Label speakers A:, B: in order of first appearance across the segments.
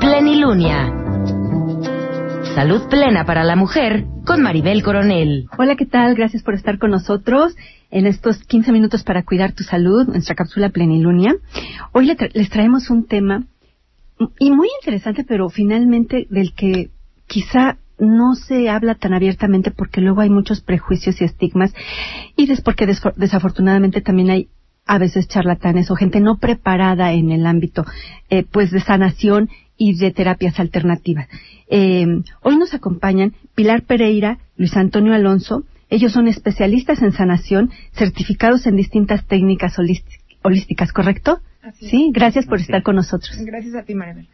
A: Plenilunia. Salud plena para la mujer con Maribel Coronel.
B: Hola, ¿qué tal? Gracias por estar con nosotros en estos 15 minutos para cuidar tu salud, nuestra cápsula Plenilunia. Hoy les traemos un tema y muy interesante, pero finalmente del que quizá no se habla tan abiertamente porque luego hay muchos prejuicios y estigmas, y porque desafortunadamente también hay a veces charlatanes o gente no preparada en el ámbito pues de sanación y de terapias alternativas. Hoy nos acompañan Pilar Pereira, Luis Antonio Alonso. Ellos son especialistas en sanación, certificados en distintas técnicas holísticas, ¿correcto?
C: Así es.
B: Sí, gracias por estar con nosotros.
C: Gracias a ti, Maribel.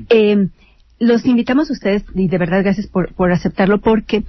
B: Los invitamos a ustedes, y de verdad gracias por aceptarlo, porque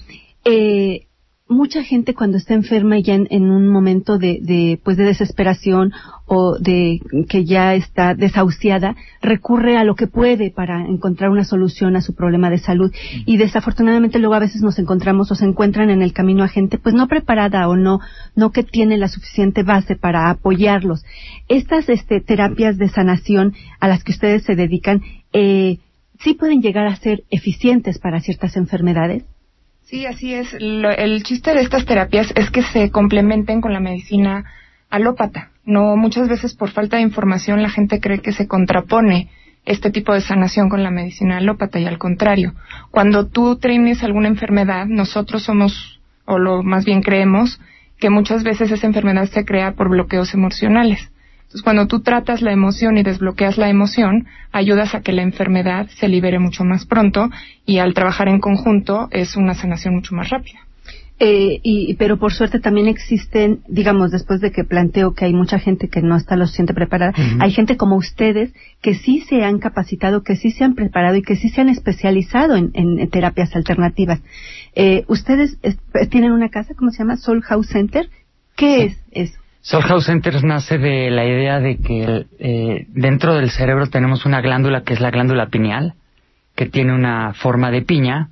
B: mucha gente cuando está enferma ya en un momento de desesperación o de que ya está desahuciada, recurre a lo que puede para encontrar una solución a su problema de salud. Y desafortunadamente luego a veces nos encontramos o se encuentran en el camino a gente pues no preparada o no que tiene la suficiente base para apoyarlos. Estas terapias de sanación a las que ustedes se dedican, ¿sí pueden llegar a ser eficientes para ciertas enfermedades?
C: Sí, así es. El chiste de estas terapias es que se complementen con la medicina alópata. No, muchas veces por falta de información la gente cree que se contrapone este tipo de sanación con la medicina alópata, y al contrario. Cuando tú tienes alguna enfermedad, nosotros somos, más bien creemos, que muchas veces esa enfermedad se crea por bloqueos emocionales. Entonces, cuando tú tratas la emoción y desbloqueas la emoción, ayudas a que la enfermedad se libere mucho más pronto, y al trabajar en conjunto es una sanación mucho más rápida.
B: Pero por suerte también existen, digamos, después de que planteo que hay mucha gente que no está lo suficiente preparada, hay gente como ustedes que sí se han capacitado, que sí se han preparado y que sí se han especializado en terapias alternativas. Ustedes tienen una casa, ¿cómo se llama? Soul House Center. ¿Qué es eso?
D: Soul House Center nace de la idea de que dentro del cerebro tenemos una glándula que es la glándula pineal, que tiene una forma de piña,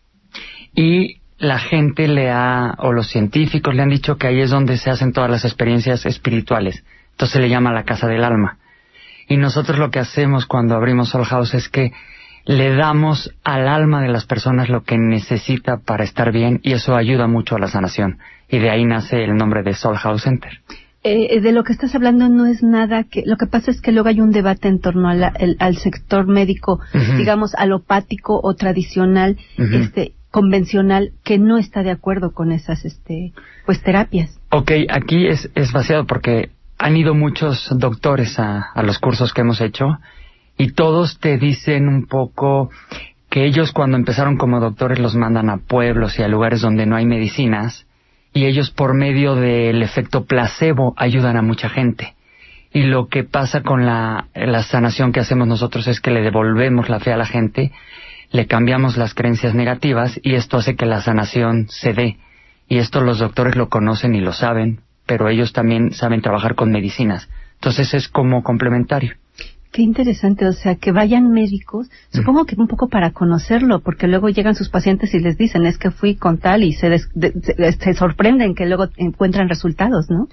D: y la gente o los científicos le han dicho que ahí es donde se hacen todas las experiencias espirituales. Entonces se le llama la casa del alma. Y nosotros lo que hacemos cuando abrimos Soul House es que le damos al alma de las personas lo que necesita para estar bien, y eso ayuda mucho a la sanación. Y de ahí nace el nombre de Soul House Center.
B: De lo que estás hablando no es nada que... Lo que pasa es que luego hay un debate en torno al sector médico, digamos, alopático o tradicional, convencional, que no está de acuerdo con esas terapias.
D: Ok, aquí es vaciado porque han ido muchos doctores a los cursos que hemos hecho, y todos te dicen un poco que ellos cuando empezaron como doctores los mandan a pueblos y a lugares donde no hay medicinas, y ellos por medio del efecto placebo ayudan a mucha gente. Y lo que pasa con la sanación que hacemos nosotros es que le devolvemos la fe a la gente, le cambiamos las creencias negativas, y esto hace que la sanación se dé. Y esto los doctores lo conocen y lo saben, pero ellos también saben trabajar con medicinas. Entonces es como complementario.
B: Qué interesante, o sea, que vayan médicos, supongo que un poco para conocerlo, porque luego llegan sus pacientes y les dicen, es que fui con tal, y se sorprenden que luego encuentran resultados, ¿no?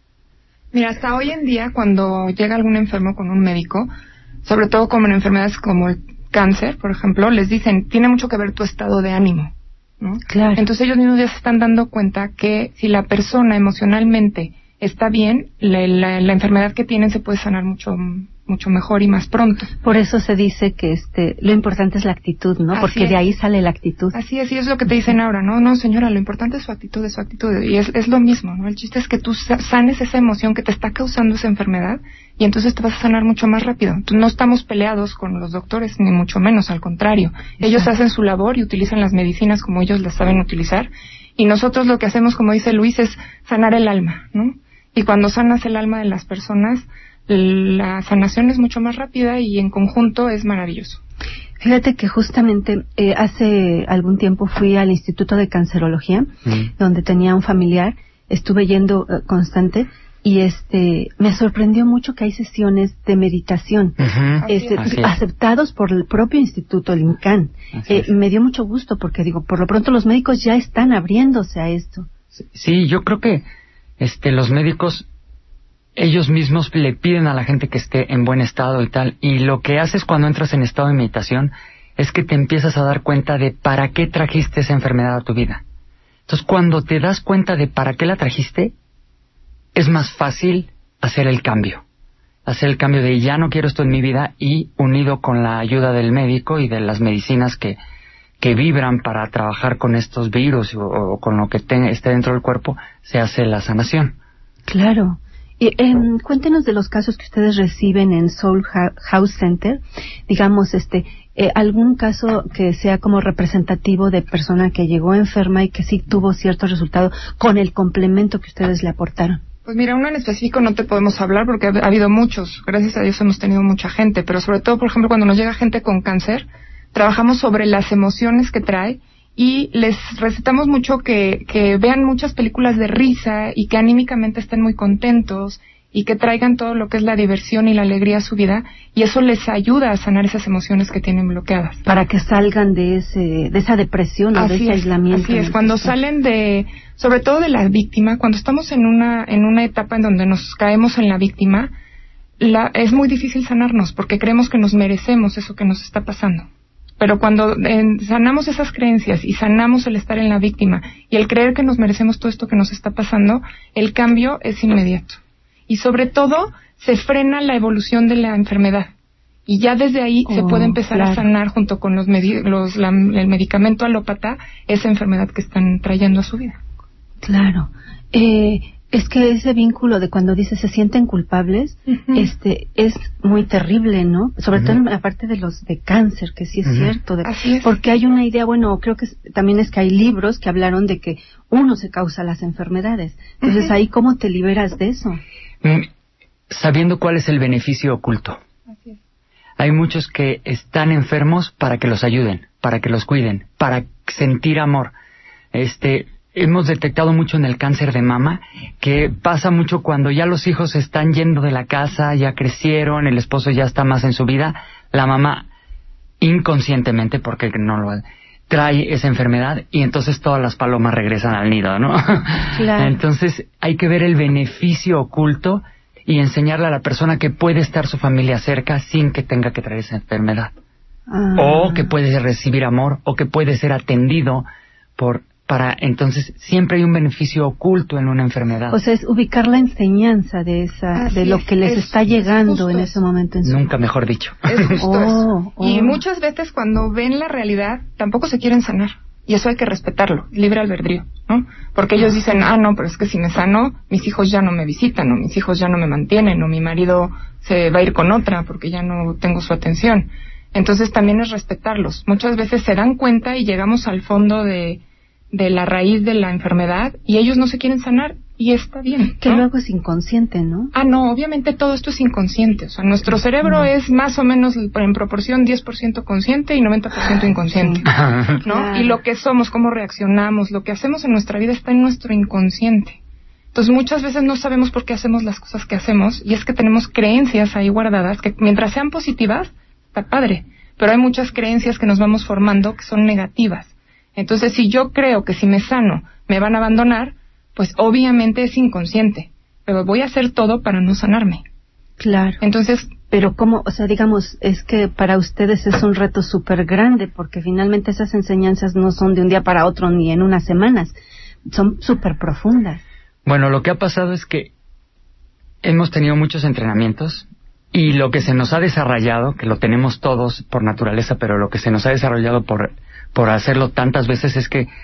C: Mira, hasta hoy en día, cuando llega algún enfermo con un médico, sobre todo como en enfermedades como el cáncer, por ejemplo, les dicen, tiene mucho que ver tu estado de ánimo, ¿no? Claro. Entonces ellos mismos ya se están dando cuenta que si la persona emocionalmente está bien, la enfermedad que tienen se puede sanar mucho mejor y más pronto.
B: Por eso se dice que lo importante es la actitud, ¿no? Porque de ahí sale la actitud.
C: Así es, y es lo que te dicen ahora, ¿no? No, señora, lo importante es su actitud, y es lo mismo, ¿no? El chiste es que tú sanes esa emoción que te está causando esa enfermedad, y entonces te vas a sanar mucho más rápido. Entonces, no estamos peleados con los doctores, ni mucho menos, al contrario. Ellos hacen su labor y utilizan las medicinas como ellos las saben utilizar, y nosotros lo que hacemos, como dice Luis, es sanar el alma, ¿no? Y cuando sanas el alma de las personas, la sanación es mucho más rápida y en conjunto es maravilloso.
B: Fíjate que justamente hace algún tiempo fui al Instituto de Cancerología, donde tenía un familiar, estuve yendo constante, y me sorprendió mucho que hay sesiones de meditación aceptados por el propio instituto, el INCAN. Me dio mucho gusto porque digo, por lo pronto los médicos ya están abriéndose a esto.
D: Sí, yo creo que los médicos ellos mismos le piden a la gente que esté en buen estado y tal, y lo que haces cuando entras en estado de meditación es que te empiezas a dar cuenta de para qué trajiste esa enfermedad a tu vida. Entonces, cuando te das cuenta de para qué la trajiste, es más fácil hacer el cambio de ya no quiero esto en mi vida, y unido con la ayuda del médico y de las medicinas que vibran para trabajar con estos virus o con lo que esté dentro del cuerpo, se hace la sanación.
B: Claro. Y, cuéntenos de los casos que ustedes reciben en Soul House Center, digamos, algún caso que sea como representativo de persona que llegó enferma y que sí tuvo cierto resultado con el complemento que ustedes le aportaron.
C: Pues mira, uno en específico no te podemos hablar porque ha habido muchos. Gracias a Dios hemos tenido mucha gente, pero sobre todo, por ejemplo, cuando nos llega gente con cáncer, trabajamos sobre las emociones que trae y les recetamos mucho que vean muchas películas de risa y que anímicamente estén muy contentos y que traigan todo lo que es la diversión y la alegría a su vida, y eso les ayuda a sanar esas emociones que tienen bloqueadas.
B: Para que salgan de esa depresión o de ese aislamiento.
C: Así es, cuando salen sobre todo de la víctima, cuando estamos en una etapa en donde nos caemos en la víctima, es muy difícil sanarnos porque creemos que nos merecemos eso que nos está pasando. Pero cuando sanamos esas creencias y sanamos el estar en la víctima y el creer que nos merecemos todo esto que nos está pasando, el cambio es inmediato. Y sobre todo, se frena la evolución de la enfermedad. Y ya desde ahí se puede empezar a sanar junto con el medicamento alópata esa enfermedad que están trayendo a su vida.
B: Claro. Es que ese vínculo de cuando dice se sienten culpables, es muy terrible, ¿no? Sobre todo en la parte de los de cáncer, que sí es cierto.
C: Así es.
B: Porque hay una idea, bueno, creo que también es que hay libros que hablaron de que uno se causa las enfermedades. Entonces, ahí, ¿cómo te liberas de eso?
D: Sabiendo cuál es el beneficio oculto.
C: Así es.
D: Hay muchos que están enfermos para que los ayuden, para que los cuiden, para sentir amor. Hemos detectado mucho en el cáncer de mama que pasa mucho cuando ya los hijos se están yendo de la casa, ya crecieron, el esposo ya está más en su vida, la mamá inconscientemente, porque no lo trae esa enfermedad, y entonces todas las palomas regresan al nido, ¿no?
B: Claro.
D: Entonces hay que ver el beneficio oculto y enseñarle a la persona que puede estar su familia cerca sin que tenga que traer esa enfermedad. O que puede recibir amor, o que puede ser atendido entonces siempre hay un beneficio oculto en una enfermedad.
B: O sea, es ubicar la enseñanza de lo que les está llegando en ese momento.
D: Nunca mejor dicho.
C: Es justo Y muchas veces cuando ven la realidad tampoco se quieren sanar. Y eso hay que respetarlo, libre albedrío, ¿no? Porque ellos dicen, no, pero es que si me sano, mis hijos ya no me visitan, o mis hijos ya no me mantienen, o mi marido se va a ir con otra porque ya no tengo su atención. Entonces también es respetarlos. Muchas veces se dan cuenta y llegamos al fondo de la raíz de la enfermedad y ellos no se quieren sanar, y está bien, ¿no?
B: Que luego es inconsciente, ¿no?
C: No, obviamente todo esto es inconsciente. O sea, nuestro cerebro es más o menos en proporción 10% consciente y 90% inconsciente, ¿no? Claro. Y lo que somos, cómo reaccionamos, lo que hacemos en nuestra vida está en nuestro inconsciente. Entonces muchas veces no sabemos por qué hacemos las cosas que hacemos, y es que tenemos creencias ahí guardadas que mientras sean positivas, está padre, pero hay muchas creencias que nos vamos formando que son negativas. Entonces, si yo creo que si me sano me van a abandonar, pues obviamente es inconsciente, pero voy a hacer todo para no sanarme.
B: Claro.
C: Entonces,
B: pero ¿cómo? O sea, digamos, es que para ustedes es un reto súper grande, porque finalmente esas enseñanzas no son de un día para otro ni en unas semanas, son súper profundas.
D: Bueno, lo que ha pasado es que hemos tenido muchos entrenamientos, y lo que se nos ha desarrollado, que lo tenemos todos por naturaleza, pero lo que se nos ha desarrollado por hacerlo tantas veces, es que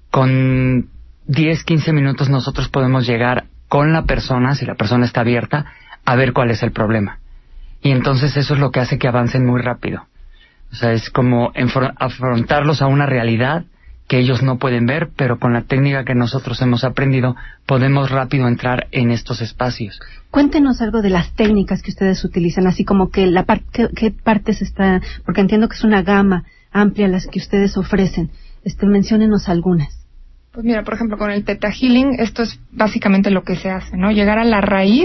D: con 10, 15 minutos nosotros podemos llegar con la persona, si la persona está abierta, a ver cuál es el problema. Y entonces eso es lo que hace que avancen muy rápido. O sea, es como afrontarlos a una realidad que ellos no pueden ver, pero con la técnica que nosotros hemos aprendido podemos rápido entrar en estos espacios.
B: Cuéntenos algo de las técnicas que ustedes utilizan, así como que qué partes está, porque entiendo que es una gama amplia las que ustedes ofrecen. Menciónenos algunas.
C: Pues mira, por ejemplo, con el Theta Healing, esto es básicamente lo que se hace, ¿no? Llegar a la raíz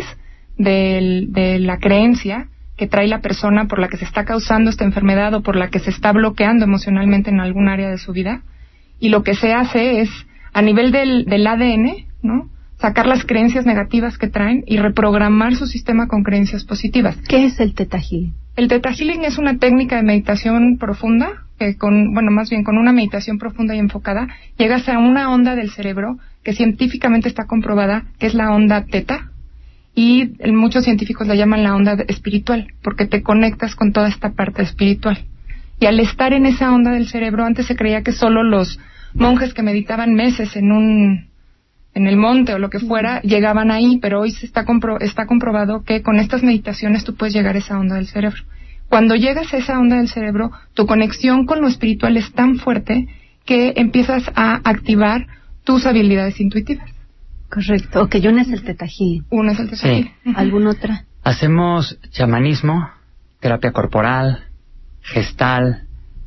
C: de la creencia que trae la persona por la que se está causando esta enfermedad o por la que se está bloqueando emocionalmente en algún área de su vida. Y lo que se hace es, a nivel del ADN, ¿no? sacar las creencias negativas que traen y reprogramar su sistema con creencias positivas.
B: ¿Qué es el Theta Healing?
C: El Theta Healing es una técnica de meditación profunda, que con una meditación profunda y enfocada, llegas a una onda del cerebro que científicamente está comprobada que es la onda Theta, y muchos científicos la llaman la onda espiritual, porque te conectas con toda esta parte espiritual. Y al estar en esa onda del cerebro, antes se creía que solo los monjes que meditaban meses en el monte o lo que fuera, llegaban ahí, pero hoy está comprobado que con estas meditaciones tú puedes llegar a esa onda del cerebro. Cuando llegas a esa onda del cerebro, tu conexión con lo espiritual es tan fuerte que empiezas a activar tus habilidades intuitivas.
B: Correcto. Ok, uno es el Theta Healing.
C: Uno es el Theta Healing.
B: ¿Alguna otra?
D: Hacemos chamanismo, terapia corporal, gestal,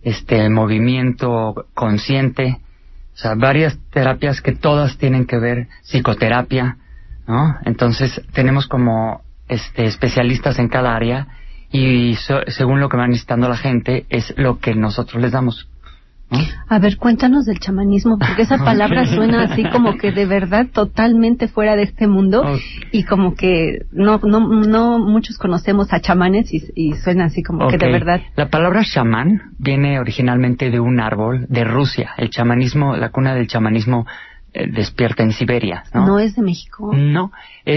D: movimiento consciente, o sea, varias terapias que todas tienen que ver, psicoterapia, ¿no? Entonces, tenemos como especialistas en cada área y según lo que va necesitando la gente es lo que nosotros les damos, ¿no?
B: A ver, cuéntanos del chamanismo, porque esa palabra suena así como que de verdad totalmente fuera de este mundo, y como que no muchos conocemos a chamanes y suena así como que de verdad.
D: La palabra chamán viene originalmente de un árbol de Rusia. El chamanismo, la cuna del chamanismo despierta en Siberia, ¿no?
B: ¿No es de México?
D: No,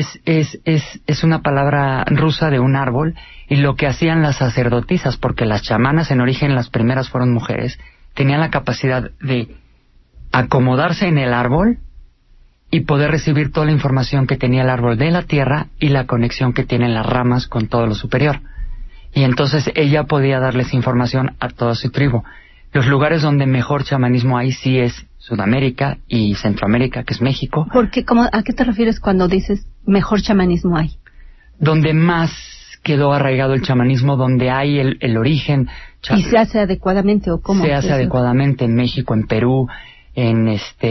D: es una palabra rusa de un árbol, y lo que hacían las sacerdotisas, porque las chamanas en origen las primeras fueron mujeres, tenían la capacidad de acomodarse en el árbol y poder recibir toda la información que tenía el árbol de la tierra y la conexión que tienen las ramas con todo lo superior. Y entonces ella podía darles información a toda su tribu. Los lugares donde mejor chamanismo hay sí es Sudamérica y Centroamérica, que es México.
B: Porque, ¿a qué te refieres cuando dices mejor chamanismo hay?
D: Donde más quedó arraigado el chamanismo, donde hay el origen.
B: ¿Y se hace adecuadamente o cómo?
D: Se hace adecuadamente en México, en Perú, en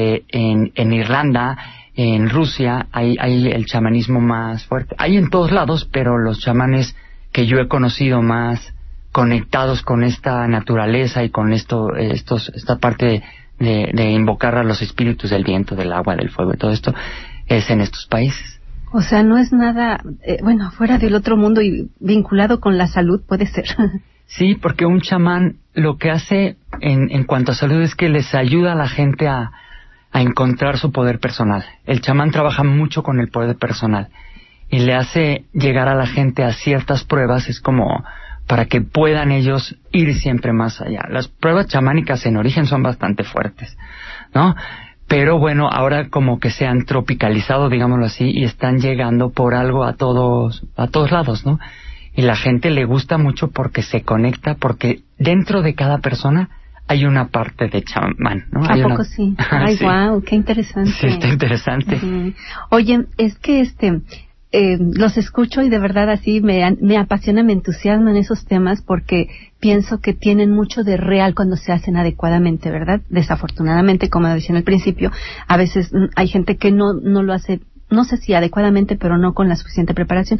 D: Irlanda, en Rusia, hay el chamanismo más fuerte. Hay en todos lados, pero los chamanes que yo he conocido más conectados con esta naturaleza y con esta parte de invocar a los espíritus del viento, del agua, del fuego y todo esto, es en estos países.
B: O sea, no es nada, fuera del otro mundo y vinculado con la salud, puede ser.
D: Sí, porque un chamán lo que hace en cuanto a salud es que les ayuda a la gente a encontrar su poder personal. El chamán trabaja mucho con el poder personal y le hace llegar a la gente a ciertas pruebas, es como para que puedan ellos ir siempre más allá. Las pruebas chamánicas en origen son bastante fuertes, ¿no? Pero bueno, ahora como que se han tropicalizado, digámoslo así, y están llegando por algo a todos lados, ¿no? Y la gente le gusta mucho porque se conecta, porque dentro de cada persona hay una parte de chamán, ¿no?
B: ¿A poco sí? Ay, sí. Wow, qué interesante.
D: Sí, está interesante.
B: Uh-huh. Oye, es que los escucho y de verdad así me apasiona, me entusiasman esos temas porque pienso que tienen mucho de real cuando se hacen adecuadamente, ¿verdad? Desafortunadamente, como decía en el principio, a veces hay gente que no lo hace, no sé si adecuadamente, pero no con la suficiente preparación.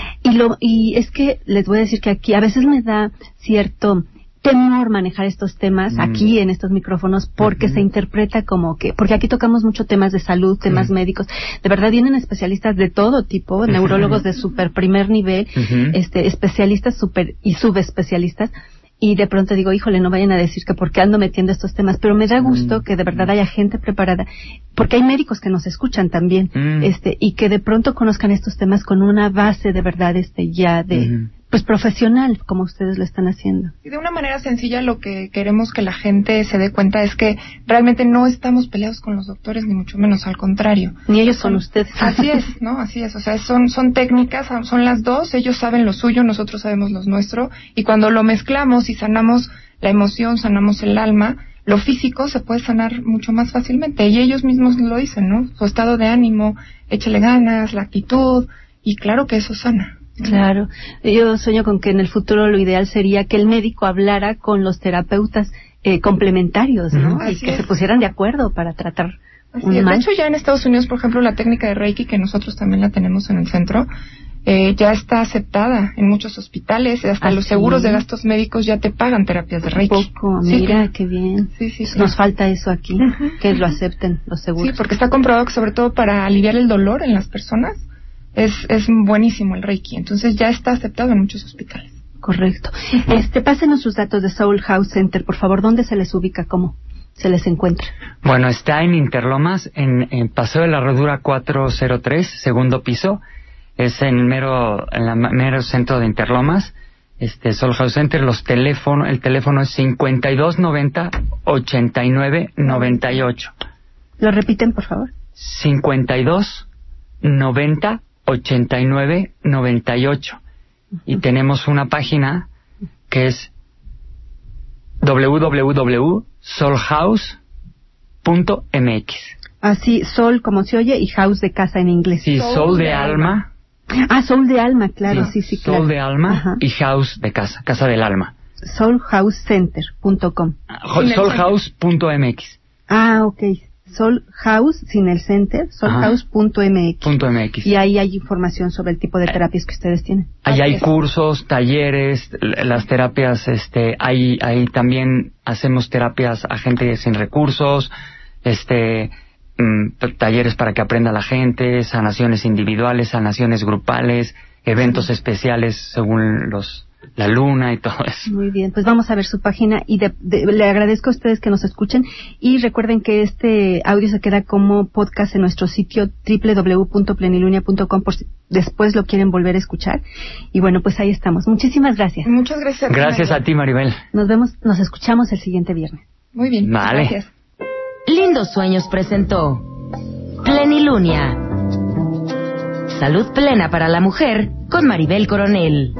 B: Y es que les voy a decir que aquí a veces me da cierto temor manejar estos temas aquí en estos micrófonos porque se interpreta como que, porque aquí tocamos mucho temas de salud, temas médicos, de verdad vienen especialistas de todo tipo, neurólogos de super primer nivel, especialistas super y subespecialistas, y de pronto digo, híjole, no vayan a decir que por qué ando metiendo estos temas, pero me da gusto que de verdad haya gente preparada, porque hay médicos que nos escuchan también, y que de pronto conozcan estos temas con una base de verdad, ya de pues profesional, como ustedes lo están haciendo.
C: Y de una manera sencilla lo que queremos que la gente se dé cuenta es que realmente no estamos peleados con los doctores, ni mucho menos, al contrario.
B: Ni ellos son ustedes.
C: Así es, ¿no? Así es, o sea, son técnicas, son las dos, ellos saben lo suyo, nosotros sabemos lo nuestro, y cuando lo mezclamos y sanamos la emoción, sanamos el alma, lo físico se puede sanar mucho más fácilmente, y ellos mismos lo dicen, ¿no? Su estado de ánimo, échale ganas, la actitud, y claro que eso sana.
B: Claro, yo sueño con que en el futuro lo ideal sería que el médico hablara con los terapeutas complementarios, ¿no? Y que se pusieran de acuerdo para tratar un mal.
C: De hecho, ya en Estados Unidos, por ejemplo, la técnica de Reiki, que nosotros también la tenemos en el centro, ya está aceptada en muchos hospitales, hasta los seguros de gastos médicos ya te pagan terapias de Reiki.
B: Poco, mira, qué bien.
C: Sí.
B: Nos falta eso aquí, que lo acepten los seguros.
C: Sí, porque está comprobado que sobre todo para aliviar el dolor en las personas es buenísimo el Reiki. Entonces ya está aceptado en muchos hospitales.
B: Correcto. Pásenos sus datos de Soul House Center, por favor. ¿Dónde se les ubica? ¿Cómo se les encuentra?
D: Bueno, está en Interlomas, en Paseo de la Herradura 403, segundo piso. Es en el mero centro de Interlomas, Soul House Center. El teléfono es 5290-8998.
B: ¿Lo repiten, por favor?
D: 5290-8998. Y tenemos una página que es www.soulhouse.mx.
B: Así, Soul como se oye y House de casa en inglés.
D: Sí, Soul de alma.
B: Soul de alma, claro, sí, claro.
D: Soul de alma y House de casa del alma.
B: Soulhousecenter.com.
D: Soulhouse.mx.
B: Ok. Soul House sin el center, soulhouse.mx. Y ahí hay información sobre el tipo de terapias que ustedes tienen.
D: Ahí hay cursos, talleres, las terapias, ahí también hacemos terapias a gente sin recursos, talleres para que aprenda la gente, sanaciones individuales, sanaciones grupales, eventos especiales según la luna y todo eso.
B: Muy bien, pues vamos a ver su página y le agradezco a ustedes que nos escuchen y recuerden que este audio se queda como podcast en nuestro sitio www.plenilunia.com por si después lo quieren volver a escuchar. Y bueno, pues ahí estamos. Muchísimas gracias.
C: Muchas gracias.
D: Gracias a ti, Maribel.
B: Nos escuchamos el siguiente viernes.
C: Muy bien.
D: Vale.
C: Gracias.
A: Lindos Sueños presentó Plenilunia. Salud plena para la mujer con Maribel Coronel.